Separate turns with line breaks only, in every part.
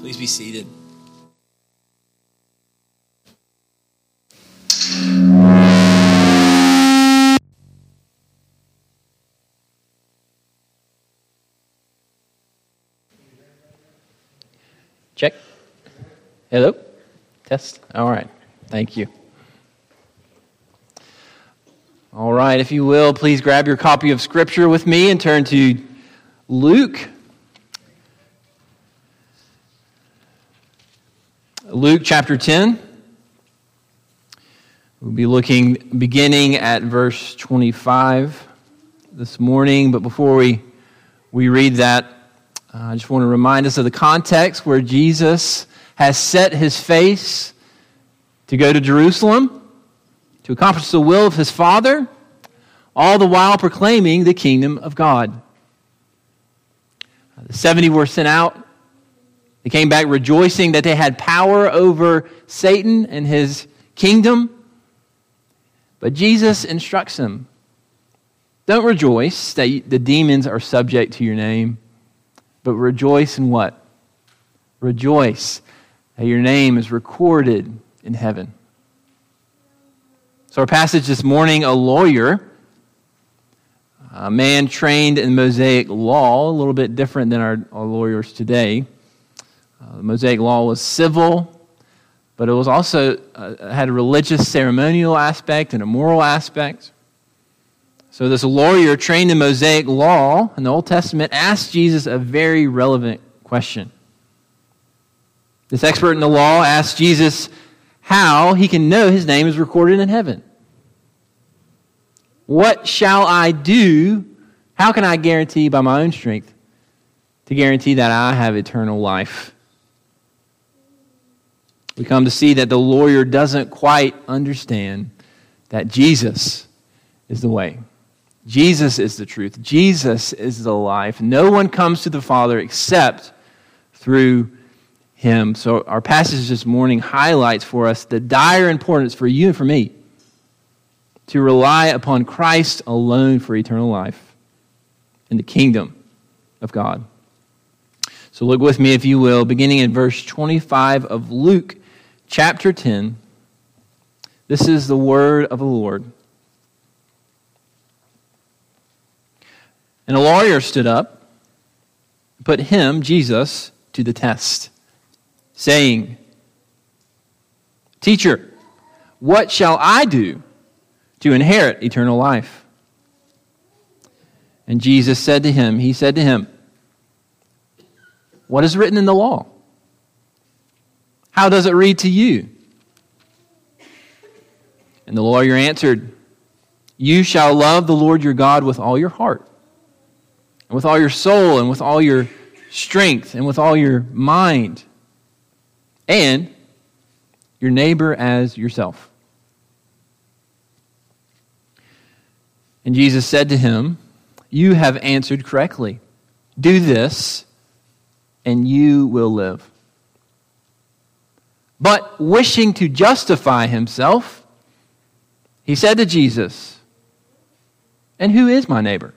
Please be seated. Check. Hello? Test. All right. Thank you. All right, if you will, please grab your copy of Scripture with me and turn to Luke. Luke chapter 10. We'll be looking beginning at verse 25 this morning. But before we read that, I just want to remind us of the context where Jesus has set his face to go to Jerusalem to accomplish the will of his Father, all the while proclaiming the kingdom of God. The 70 were sent out. They came back rejoicing that they had power over Satan and his kingdom. But Jesus instructs them, don't rejoice that the demons are subject to your name, but rejoice in what? Rejoice that your name is recorded in heaven. So our passage this morning, a lawyer, a man trained in Mosaic law, a little bit different than our lawyers today. The Mosaic law was civil, but it was also had a religious ceremonial aspect and a moral aspect. So this lawyer trained in Mosaic law in the Old Testament asked Jesus a very relevant question. This expert in the law asked Jesus how he can know his name is recorded in heaven. What shall I do? How can I guarantee by my own strength to guarantee that I have eternal life? We come to see that the lawyer doesn't quite understand that Jesus is the way. Jesus is the truth. Jesus is the life. No one comes to the Father except through him. So our passage this morning highlights for us the dire importance for you and for me to rely upon Christ alone for eternal life in the kingdom of God. So look with me, if you will, beginning in verse 25 of Luke chapter 10. This is the word of the Lord. And a lawyer stood up and put him, Jesus, to the test, saying, Teacher, what shall I do to inherit eternal life? And Jesus said to him, What is written in the law? How does it read to you? And the lawyer answered, You shall love the Lord your God with all your heart, and with all your soul, and with all your strength, and with all your mind, and your neighbor as yourself. And Jesus said to him, You have answered correctly. Do this, and you will live. But wishing to justify himself, he said to Jesus, And who is my neighbor?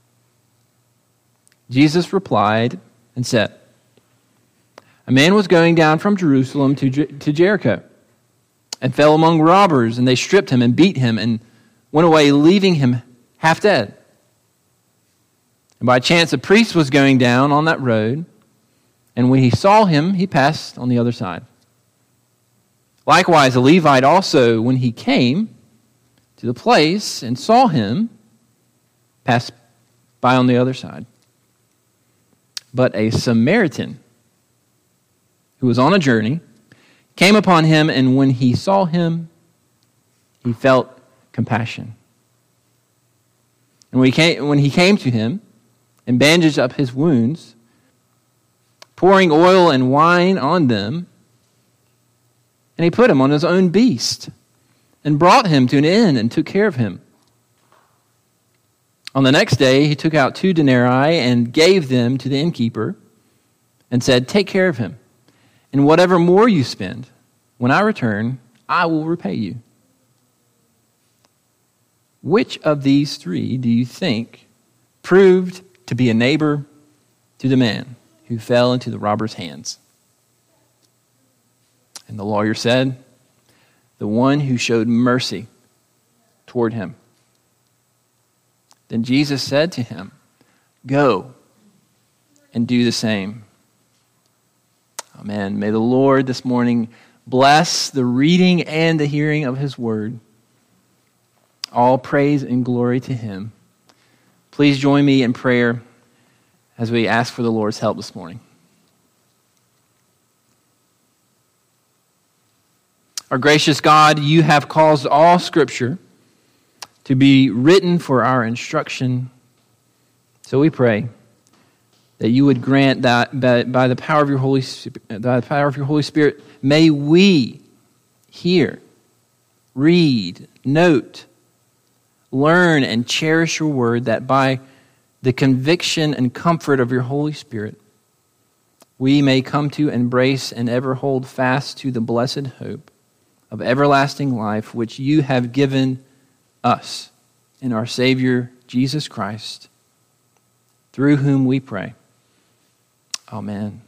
Jesus replied and said, A man was going down from Jerusalem to Jericho and fell among robbers, and they stripped him and beat him and went away, leaving him half dead. And by chance a priest was going down on that road, and when he saw him, he passed on the other side. Likewise, a Levite also, when he came to the place and saw him, passed by on the other side. But a Samaritan who was on a journey came upon him, and when he saw him, he felt compassion. And when he came to him and bandaged up his wounds, pouring oil and wine on them, and he put him on his own beast and brought him to an inn and took care of him. On the next day, he took out 2 denarii and gave them to the innkeeper and said, Take care of him, and whatever more you spend, when I return, I will repay you. Which of these 3 do you think proved to be a neighbor to the man who fell into the robber's hands? And the lawyer said, the one who showed mercy toward him. Then Jesus said to him, go and do the same. Amen. May the Lord this morning bless the reading and the hearing of his word. All praise and glory to him. Please join me in prayer as we ask for the Lord's help this morning. Our gracious God, you have caused all Scripture to be written for our instruction. So we pray that you would grant that by the power of your Holy Spirit, may we hear, read, note, learn, and cherish your word, that by the conviction and comfort of your Holy Spirit, we may come to embrace and ever hold fast to the blessed hope of everlasting life, which you have given us in our Savior, Jesus Christ, through whom we pray. Amen.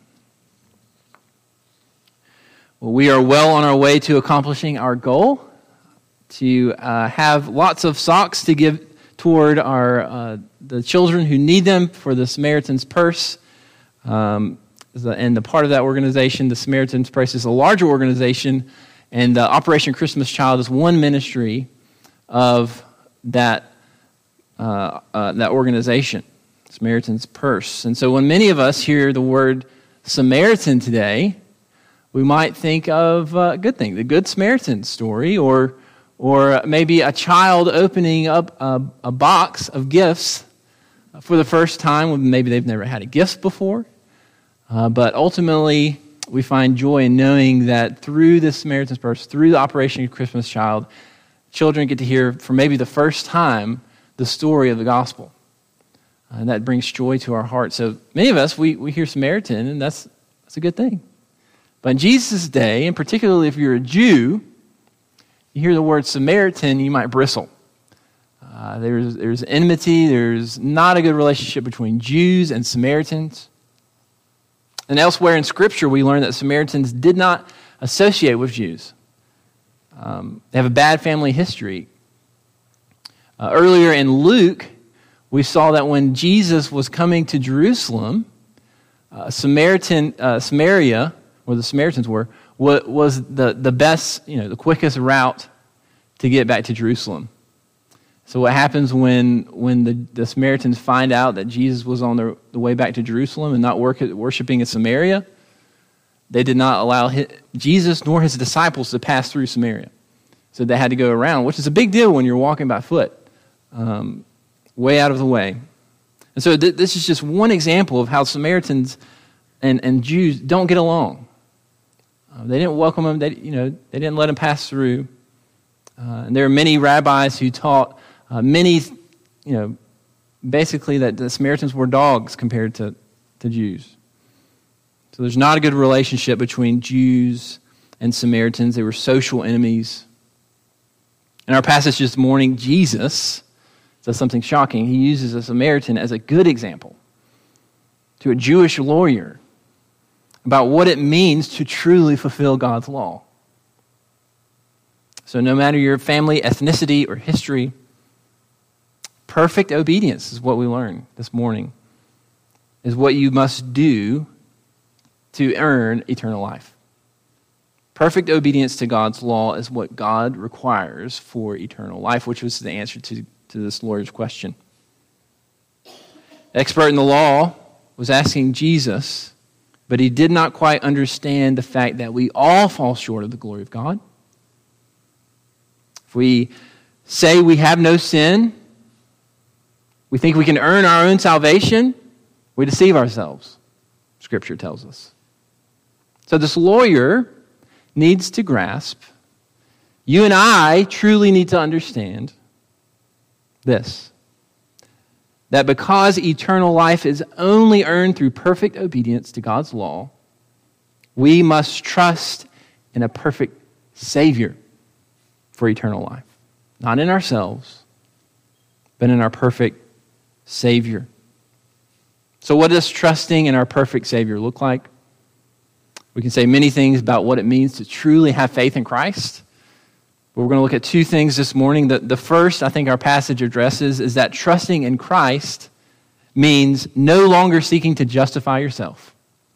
Well, we are well on our way to accomplishing our goal, to have lots of socks to give toward the children who need them for the Samaritan's Purse. And the part of that organization, the Samaritan's Purse, is a larger organization, and the Operation Christmas Child is one ministry of that organization, Samaritan's Purse. And so when many of us hear the word Samaritan today, we might think of a good thing, the Good Samaritan story, or maybe a child opening up a box of gifts for the first time when maybe they've never had a gift before. But ultimately, we find joy in knowing that through the Samaritan's Purse, through the Operation Christmas Child, children get to hear for maybe the first time the story of the gospel. And that brings joy to our hearts. So many of us, we hear Samaritan, and that's a good thing. But in Jesus' day, and particularly if you're a Jew, you hear the word Samaritan, you might bristle. There's enmity, there's not a good relationship between Jews and Samaritans. And elsewhere in Scripture, we learn that Samaritans did not associate with Jews. They have a bad family history. Earlier in Luke, we saw that when Jesus was coming to Jerusalem, Samaria, where the Samaritans were, was the best, the quickest route to get back to Jerusalem. So what happens when the Samaritans find out that Jesus was on the way back to Jerusalem and not worshiping in Samaria? They did not allow Jesus nor his disciples to pass through Samaria. So they had to go around, which is a big deal when you're walking by foot, way out of the way. And so this is just one example of how Samaritans and Jews don't get along. They didn't welcome them. They didn't let them pass through. And there are many rabbis who taught basically that the Samaritans were dogs compared to Jews. So there's not a good relationship between Jews and Samaritans. They were social enemies. In our passage this morning, Jesus does something shocking. He uses a Samaritan as a good example to a Jewish lawyer about what it means to truly fulfill God's law. So no matter your family, ethnicity, or history, perfect obedience is what we learn this morning, is what you must do to earn eternal life. Perfect obedience to God's law is what God requires for eternal life, which was the answer to this lawyer's question. The expert in the law was asking Jesus, but he did not quite understand the fact that we all fall short of the glory of God. If we say we have no sin, we think we can earn our own salvation, we deceive ourselves, Scripture tells us. So this lawyer needs to grasp, you and I truly need to understand this, that because eternal life is only earned through perfect obedience to God's law, we must trust in a perfect Savior for eternal life. Not in ourselves, but in our perfect Savior. So what does trusting in our perfect Savior look like? We can say many things about what it means to truly have faith in Christ. But we're going to look at two things this morning. The first, I think our passage addresses, is that trusting in Christ means no longer seeking to justify yourself.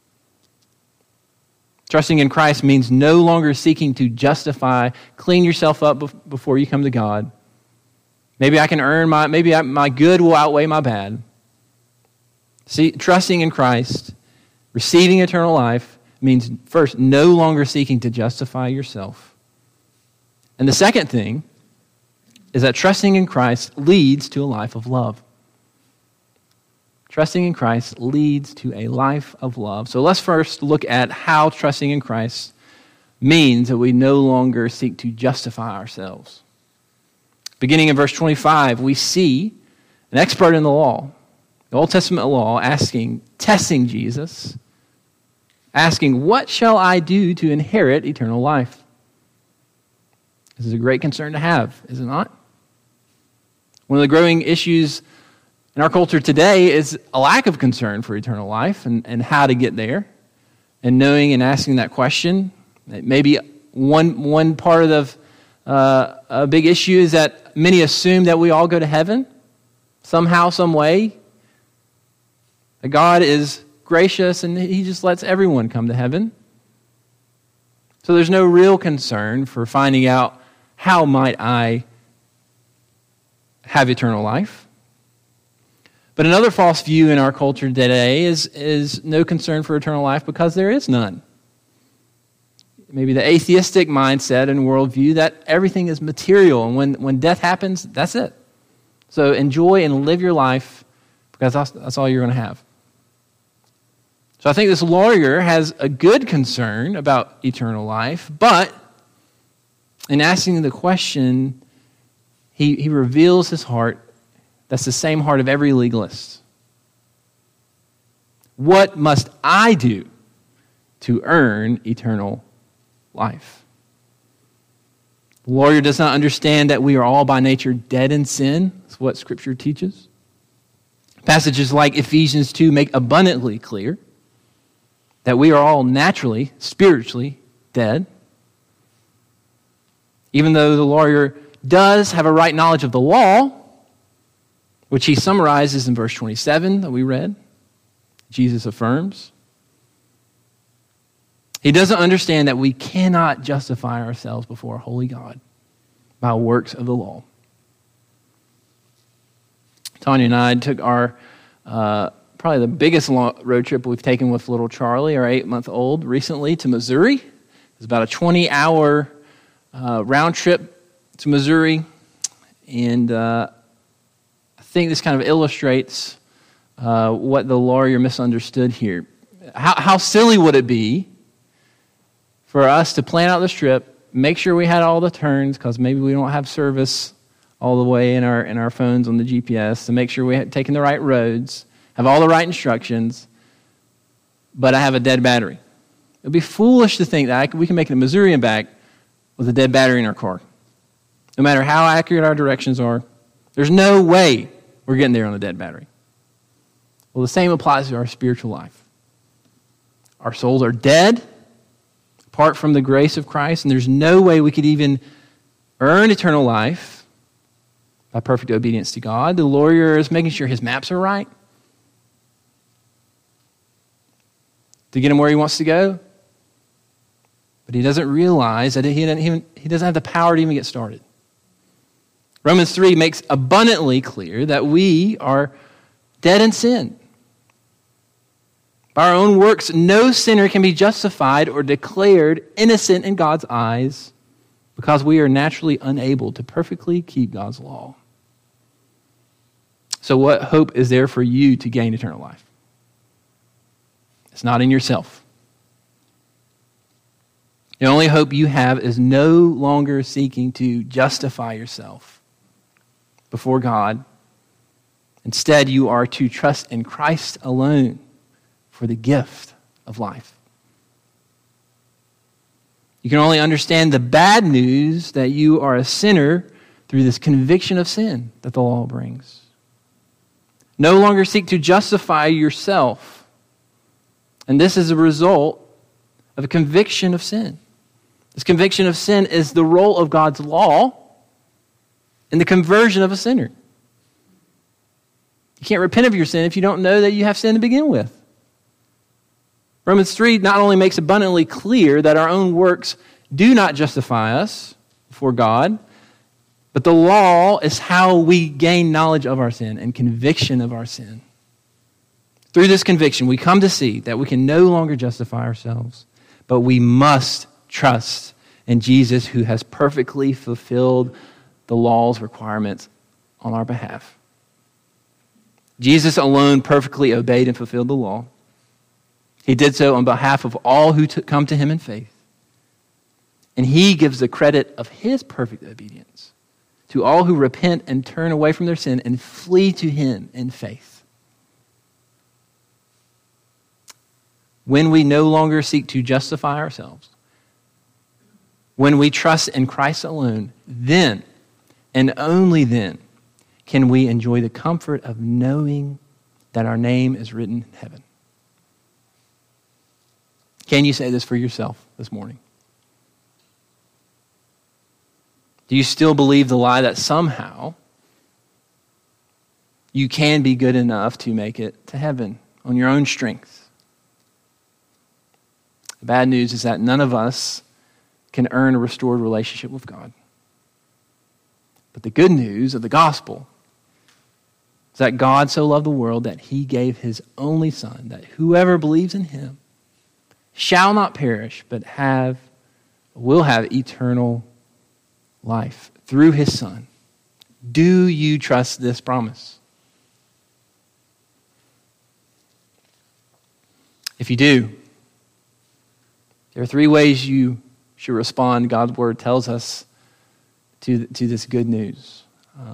Trusting in Christ means no longer seeking to justify, clean yourself up before you come to God. Maybe I can earn my good will outweigh my bad. See, trusting in Christ, receiving eternal life, means first, no longer seeking to justify yourself. And the second thing is that trusting in Christ leads to a life of love. Trusting in Christ leads to a life of love. So let's first look at how trusting in Christ means that we no longer seek to justify ourselves. Beginning in verse 25, we see an expert in the law, the Old Testament law, testing Jesus, asking, "What shall I do to inherit eternal life?" This is a great concern to have, is it not? One of the growing issues in our culture today is a lack of concern for eternal life and how to get there. And knowing and asking that question, maybe one part of a big issue is that many assume that we all go to heaven somehow, some way. That God is gracious and he just lets everyone come to heaven. So there's no real concern for finding out, how might I have eternal life? But another false view in our culture today is no concern for eternal life because there is none. Maybe the atheistic mindset and worldview that everything is material, and when death happens, that's it. So enjoy and live your life because that's all you're going to have. So I think this lawyer has a good concern about eternal life, but in asking the question, he reveals his heart. That's the same heart of every legalist. What must I do to earn eternal life? The lawyer does not understand that we are all by nature dead in sin. That's what Scripture teaches. Passages like Ephesians 2 make abundantly clear that we are all naturally, spiritually dead. Even though the lawyer does have a right knowledge of the law, which he summarizes in verse 27 that we read, Jesus affirms, he doesn't understand that we cannot justify ourselves before a holy God by works of the law. Tanya and I took our probably the biggest road trip we've taken with little Charlie, our 8-month-old, recently to Missouri. It was about a 20-hour round trip to Missouri, and I think this kind of illustrates what the lawyer misunderstood here. How silly would it be for us to plan out this trip, make sure we had all the turns, because maybe we don't have service all the way in our phones on the GPS, to make sure we had taken the right roads, have all the right instructions, but I have a dead battery. It would be foolish to think that we can make it to Missouri and back with a dead battery in our car. No matter how accurate our directions are, there's no way we're getting there on a dead battery. Well, the same applies to our spiritual life. Our souls are dead apart from the grace of Christ, and there's no way we could even earn eternal life by perfect obedience to God. The lawyer is making sure his maps are right to get him where he wants to go. But he doesn't realize that he doesn't have the power to even get started. Romans 3 makes abundantly clear that we are dead in sin. By our own works, no sinner can be justified or declared innocent in God's eyes because we are naturally unable to perfectly keep God's law. So what hope is there for you to gain eternal life? It's not in yourself. The only hope you have is no longer seeking to justify yourself before God. Instead, you are to trust in Christ alone for the gift of life. You can only understand the bad news that you are a sinner through this conviction of sin that the law brings. No longer seek to justify yourself. And this is a result of a conviction of sin. This conviction of sin is the role of God's law in the conversion of a sinner. You can't repent of your sin if you don't know that you have sin to begin with. Romans 3 not only makes abundantly clear that our own works do not justify us before God, but the law is how we gain knowledge of our sin and conviction of our sin. Through this conviction, we come to see that we can no longer justify ourselves, but we must trust in Jesus, who has perfectly fulfilled the law's requirements on our behalf. Jesus alone perfectly obeyed and fulfilled the law. He did so on behalf of all who come to him in faith. And he gives the credit of his perfect obedience to all who repent and turn away from their sin and flee to him in faith. When we no longer seek to justify ourselves, when we trust in Christ alone, then and only then can we enjoy the comfort of knowing that our name is written in heaven. Can you say this for yourself this morning? Do you still believe the lie that somehow you can be good enough to make it to heaven on your own strength? The bad news is that none of us can earn a restored relationship with God. But the good news of the gospel is that God so loved the world that he gave his only Son, that whoever believes in him shall not perish, but will have eternal life through his Son. Do you trust this promise? If you do, there are three ways you should respond. God's word tells us to this good news.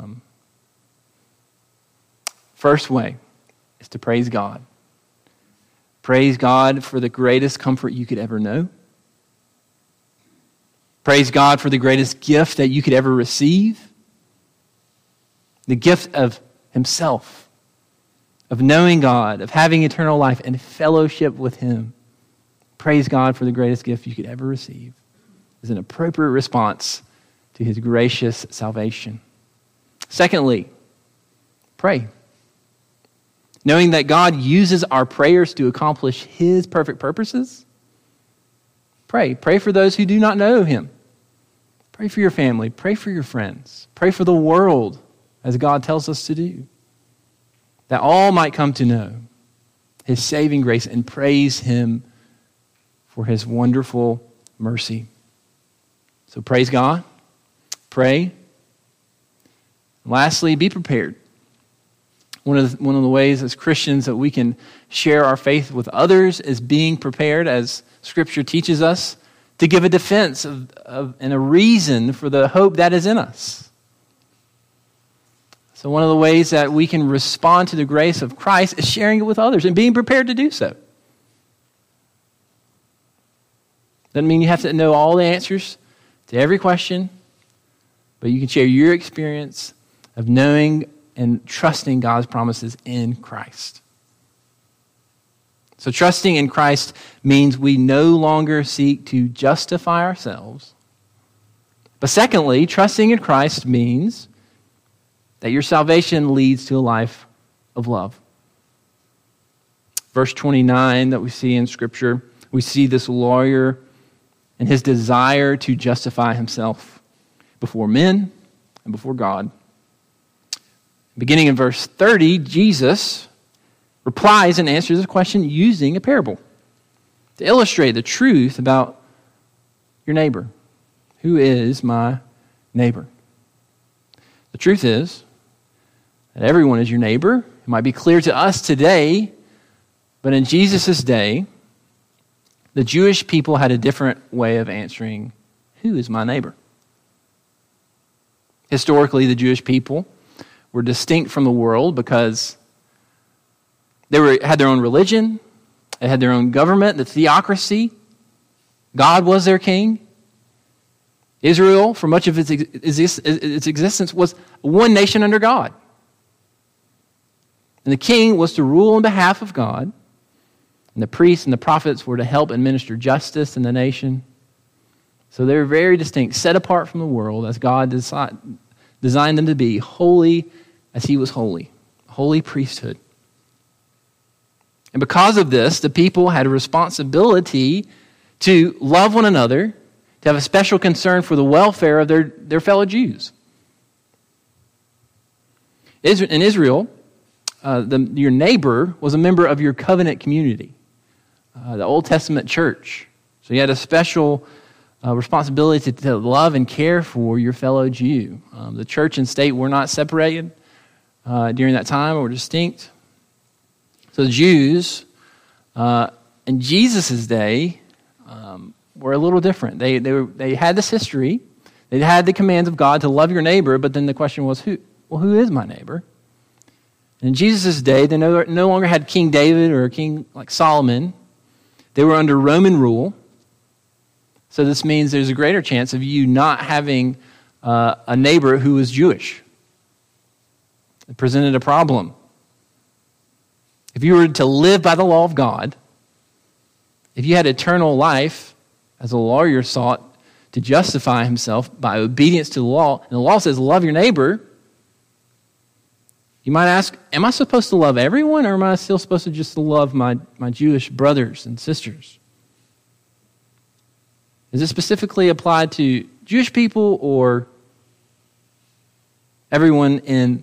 First way is to praise God. Praise God for the greatest comfort you could ever know. Praise God for the greatest gift that you could ever receive. The gift of himself, of knowing God, of having eternal life and fellowship with him. Praise God for the greatest gift you could ever receive is an appropriate response to his gracious salvation. Secondly, pray. Knowing that God uses our prayers to accomplish his perfect purposes. Pray. Pray for those who do not know him. Pray for your family. Pray for your friends. Pray for the world, as God tells us to do, that all might come to know his saving grace and praise him for his wonderful mercy. So praise God. Pray. Lastly, be prepared. One of the ways as Christians that we can share our faith with others is being prepared, as Scripture teaches us, to give a defense and a reason for the hope that is in us. So one of the ways that we can respond to the grace of Christ is sharing it with others and being prepared to do so. Doesn't mean you have to know all the answers to every question, but you can share your experience of knowing and trusting God's promises in Christ. So trusting in Christ means we no longer seek to justify ourselves. But secondly, trusting in Christ means that your salvation leads to a life of love. Verse 29 that we see in Scripture, we see this lawyer and his desire to justify himself before men and before God. Beginning in verse 30, Jesus replies and answers this question using a parable to illustrate the truth about your neighbor. Who is my neighbor? The truth is that everyone is your neighbor. It might be clear to us today, but in Jesus' day, the Jewish people had a different way of answering, who is my neighbor? Historically, the Jewish people were distinct from the world because they had their own religion, they had their own government, the theocracy. God was their king. Israel, for much of its existence, was one nation under God. And the king was to rule on behalf of God. And the priests and the prophets were to help administer justice in the nation. So they were very distinct, set apart from the world as God designed them to be, holy as he was holy. Holy priesthood. And because of this, the people had a responsibility to love one another, to have a special concern for the welfare of their fellow Jews. In Israel, your neighbor was a member of your covenant community, the Old Testament church. So you had a special responsibility to love and care for your fellow Jew. The church and state were not separated during that time or distinct. So the Jews in Jesus' day were a little different. They had this history. They had the commands of God to love your neighbor, but then the question was, who is my neighbor? In Jesus' day, they no longer had King David or a king like Solomon. They were under Roman rule. So this means there's a greater chance of you not having a neighbor who was Jewish. It presented a problem. If you were to live by the law of God, if you had eternal life, as a lawyer sought to justify himself by obedience to the law, and the law says love your neighbor, you might ask, am I supposed to love everyone, or am I still supposed to just love my Jewish brothers and sisters? Is it specifically applied to Jewish people or everyone in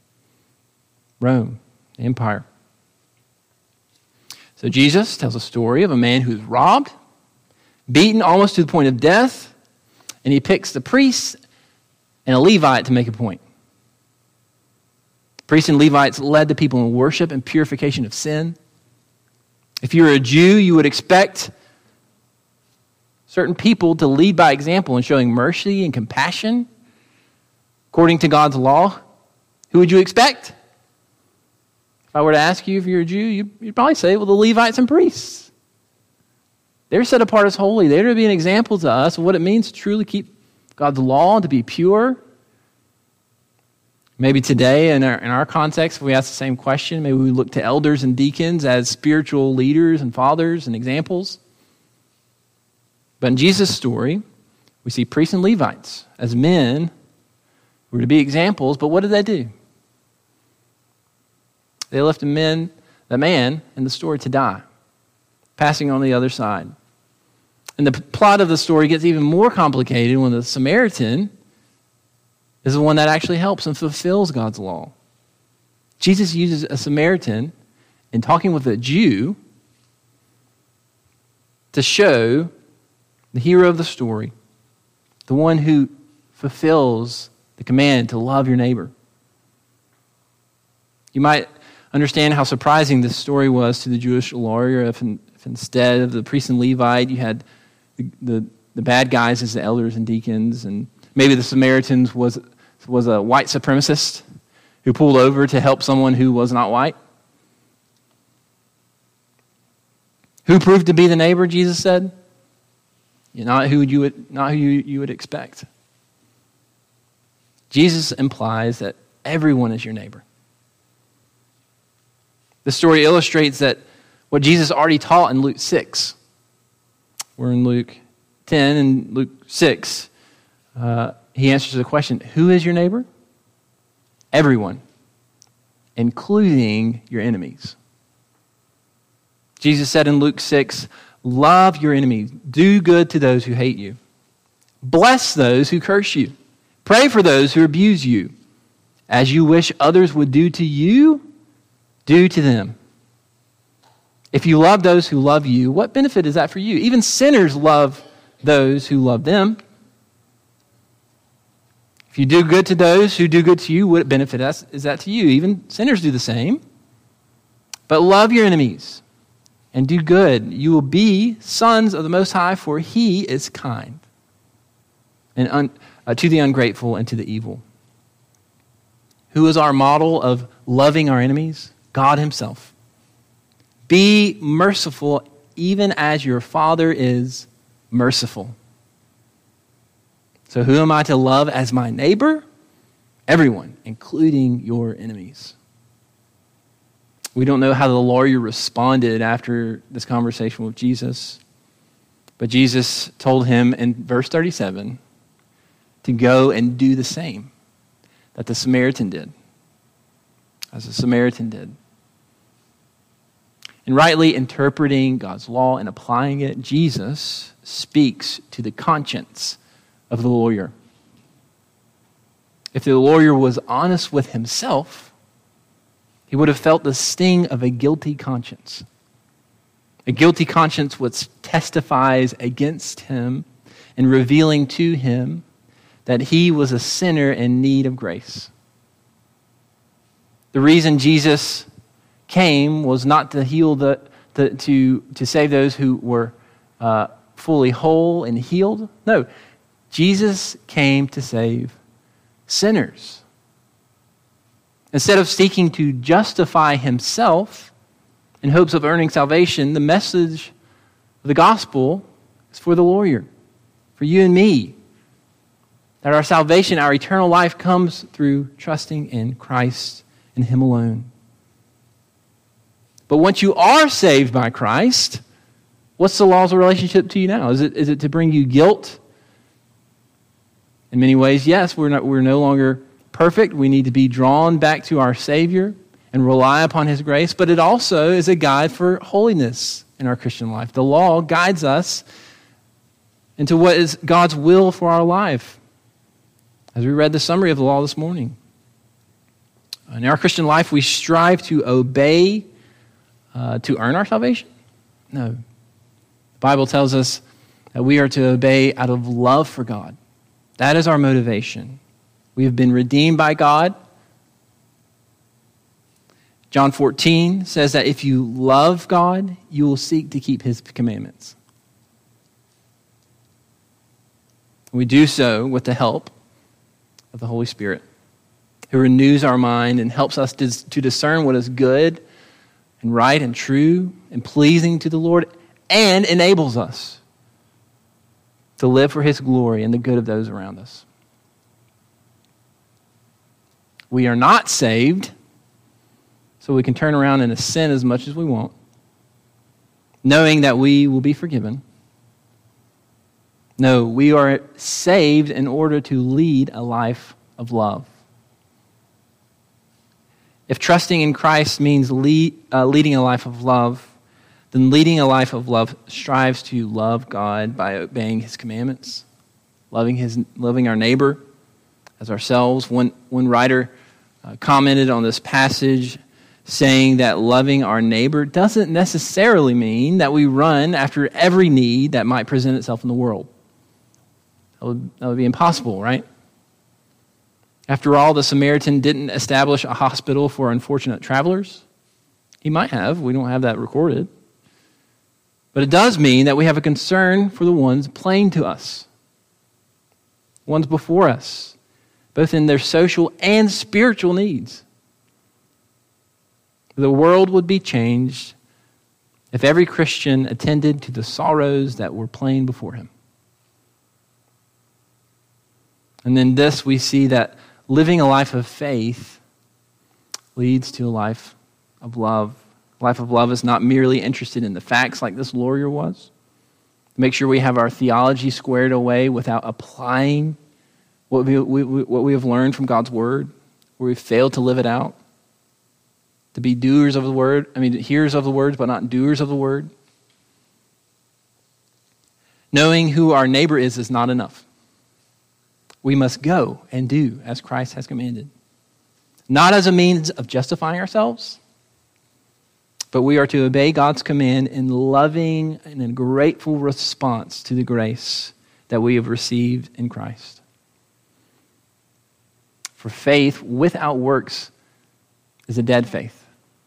Rome, the empire? So Jesus tells a story of a man who is robbed, beaten almost to the point of death, and he picks the priest and a Levite to make a point. Priests and Levites led the people in worship and purification of sin. If you were a Jew, you would expect certain people to lead by example in showing mercy and compassion according to God's law. Who would you expect? If I were to ask you if you're a Jew, you'd probably say, well, the Levites and priests. They're set apart as holy. They're to be an example to us of what it means to truly keep God's law and to be pure. Maybe today, in our context, if we ask the same question, maybe we look to elders and deacons as spiritual leaders and fathers and examples. But in Jesus' story, we see priests and Levites as men who were to be examples, but what did they do? They left the man in the story to die, passing on the other side. And the plot of the story gets even more complicated when the Samaritan is the one that actually helps and fulfills God's law. Jesus uses a Samaritan in talking with a Jew to show the hero of the story, the one who fulfills the command to love your neighbor. You might understand how surprising this story was to the Jewish lawyer if instead of the priest and Levite, you had the bad guys as the elders and deacons, and maybe the Samaritans was a white supremacist who pulled over to help someone who was not white. Who proved to be the neighbor, Jesus said? Not who you would expect. Jesus implies that everyone is your neighbor. The story illustrates that what Jesus already taught in Luke 6. We're in Luke 10 and Luke 6. He answers the question, who is your neighbor? Everyone, including your enemies. Jesus said in Luke 6, love your enemies, do good to those who hate you, bless those who curse you, pray for those who abuse you. As you wish others would do to you, do to them. If you love those who love you, what benefit is that for you? Even sinners love those who love them. If you do good to those who do good to you, what benefit is that to you? Even sinners do the same. But love your enemies and do good. You will be sons of the Most High, for He is kind and to the ungrateful and to the evil. Who is our model of loving our enemies? God Himself. Be merciful even as your Father is merciful. So who am I to love as my neighbor? Everyone, including your enemies. We don't know how the lawyer responded after this conversation with Jesus. But Jesus told him in verse 37 to go and do the same that the Samaritan did. As the Samaritan did. In rightly interpreting God's law and applying it, Jesus speaks to the conscience of the lawyer. If the lawyer was honest with himself, he would have felt the sting of a guilty conscience. A guilty conscience which testifies against him and revealing to him that he was a sinner in need of grace. The reason Jesus came was not to heal to save those who were fully whole and healed. No, Jesus came to save sinners. Instead of seeking to justify himself in hopes of earning salvation, the message of the gospel is for the lawyer, for you and me. That our salvation, our eternal life comes through trusting in Christ and him alone. But once you are saved by Christ, what's the law's relationship to you now? Is it to bring you guilt? In many ways, yes, we're no longer perfect. We need to be drawn back to our Savior and rely upon his grace, but it also is a guide for holiness in our Christian life. The law guides us into what is God's will for our life, as we read the summary of the law this morning. In our Christian life, we strive to obey to earn our salvation? No. The Bible tells us that we are to obey out of love for God. That is our motivation. We have been redeemed by God. John 14 says that if you love God, you will seek to keep his commandments. We do so with the help of the Holy Spirit, who renews our mind and helps us to discern what is good and right and true and pleasing to the Lord, and enables us to live for his glory and the good of those around us. We are not saved so we can turn around and sin as much as we want, knowing that we will be forgiven. No, we are saved in order to lead a life of love. If trusting in Christ means leading a life of love, then leading a life of love strives to love God by obeying his commandments, loving our neighbor as ourselves. One writer commented on this passage saying that loving our neighbor doesn't necessarily mean that we run after every need that might present itself in the world. That would be impossible, right? After all, the Samaritan didn't establish a hospital for unfortunate travelers. He might have. We don't have that recorded. But it does mean that we have a concern for the ones plain to us, ones before us, both in their social and spiritual needs. The world would be changed if every Christian attended to the sorrows that were plain before him. And in this, we see that living a life of faith leads to a life of love. A life of love is not merely interested in the facts like this lawyer was. Make sure we have our theology squared away without applying what we have learned from God's word, where we've failed to live it out. To be hearers of the words, but not doers of the word. Knowing who our neighbor is not enough. We must go and do as Christ has commanded. Not as a means of justifying ourselves, but we are to obey God's command in loving and in grateful response to the grace that we have received in Christ. For faith without works is a dead faith.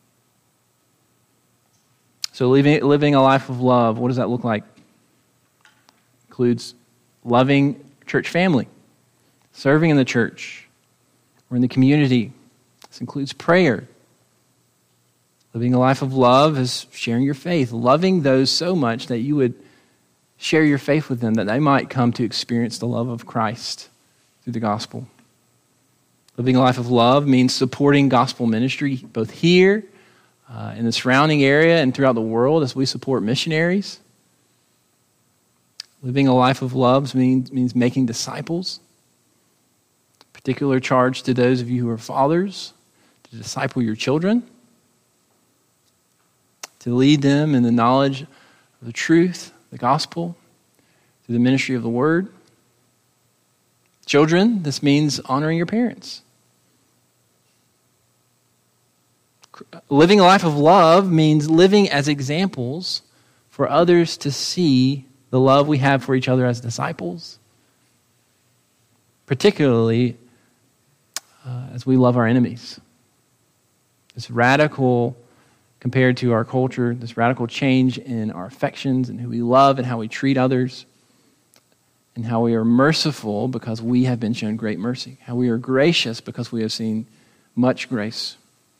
So living a life of love, what does that look like? Includes loving church family, serving in the church or in the community. This includes prayer. Living a life of love is sharing your faith, loving those so much that you would share your faith with them, that they might come to experience the love of Christ through the gospel. Living a life of love means supporting gospel ministry both here in the surrounding area and throughout the world as we support missionaries. Living a life of love means making disciples. Particular charge to those of you who are fathers to disciple your children, to lead them in the knowledge of the truth, the gospel, through the ministry of the word. Children, this means honoring your parents. Living a life of love means living as examples for others to see the love we have for each other as disciples, particularly as we love our enemies. This radical, compared to our culture, this radical change in our affections and who we love and how we treat others, and how we are merciful because we have been shown great mercy, how we are gracious because we have seen much grace.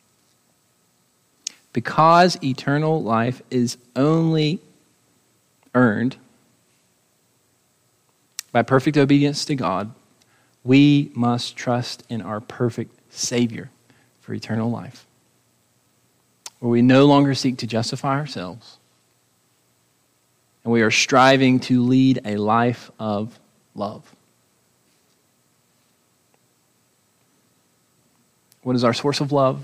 Because eternal life is only earned by perfect obedience to God, we must trust in our perfect Savior for eternal life, where we no longer seek to justify ourselves, and we are striving to lead a life of love. What is our source of love?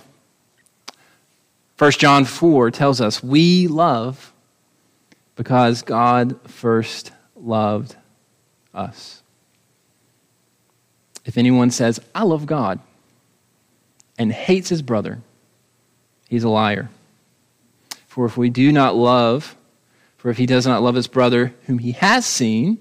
1 John 4 tells us we love because God first loved us. If anyone says, I love God, and hates his brother, he's a liar. For if he does not love his brother whom he has seen,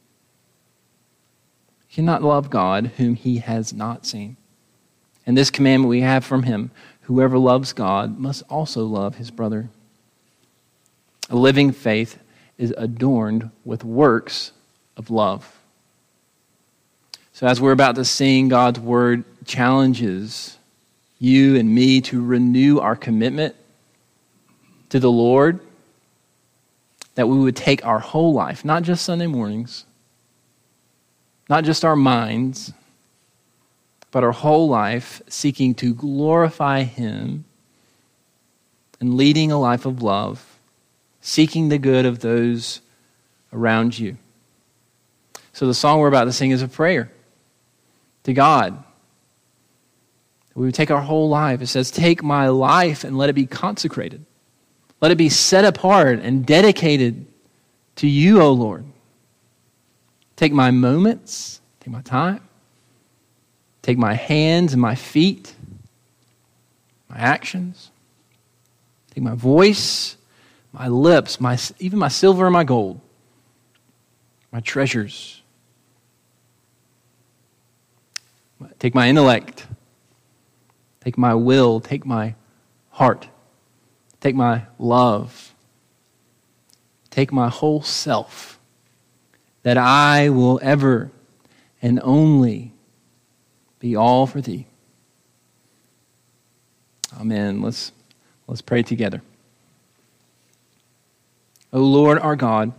he cannot love God whom he has not seen. And this commandment we have from him, whoever loves God must also love his brother. A living faith is adorned with works of love. So as we're about to sing, God's word challenges you and me to renew our commitment to the Lord, that we would take our whole life, not just Sunday mornings, not just our minds, but our whole life seeking to glorify Him and leading a life of love, seeking the good of those around you. So the song we're about to sing is a prayer to God. We would take our whole life. It says, take my life and let it be consecrated. Let it be set apart and dedicated to you, O Lord. Take my moments, take my time, take my hands and my feet, my actions, take my voice, my lips, even my silver and my gold, my treasures. Take my intellect, take my will, take my heart, take my love, take my whole self, that I will ever and only be all for Thee. Amen. Let's pray together. O Lord our God,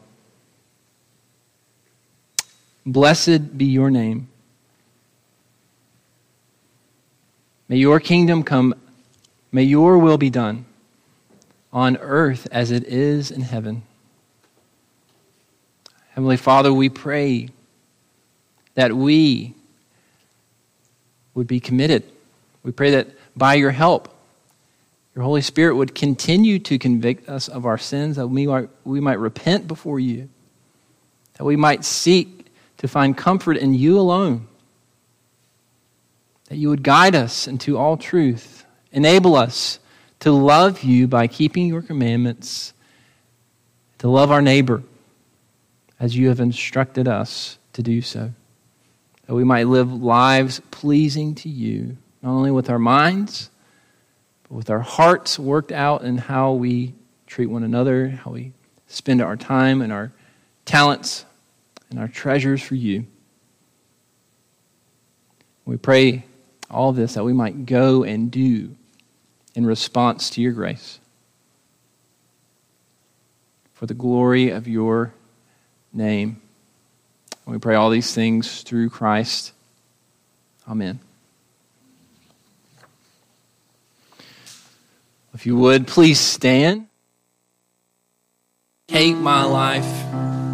blessed be your name. May your kingdom come, may your will be done on earth as it is in heaven. Heavenly Father, we pray that we would be committed. We pray that by your help, your Holy Spirit would continue to convict us of our sins, that we might repent before you, that we might seek to find comfort in you alone, that you would guide us into all truth, enable us to love you by keeping your commandments, to love our neighbor as you have instructed us to do so, that we might live lives pleasing to you, not only with our minds, but with our hearts worked out in how we treat one another, how we spend our time and our talents and our treasures for you. We pray all this that we might go and do in response to your grace, for the glory of your name. And we pray all these things through Christ. Amen. If you would, please stand. Take my life